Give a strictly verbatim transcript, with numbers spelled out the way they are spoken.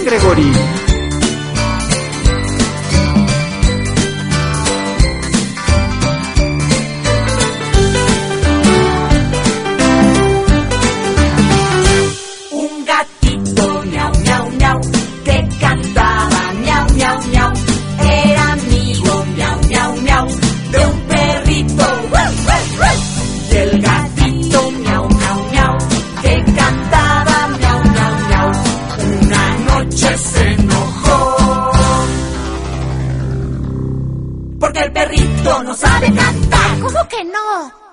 Gregory. Un gatito miau, miau, miau, que cantaba miau, miau, miau. Era amigo miau, miau, miau, de un perrito. ¡Ruff, ruff, ruff! Y el gatito miau, miau, miau, que cantaba miau, miau, miau. Una noche se enojó porque el perrito no sabe cantar. ¿Cómo que no?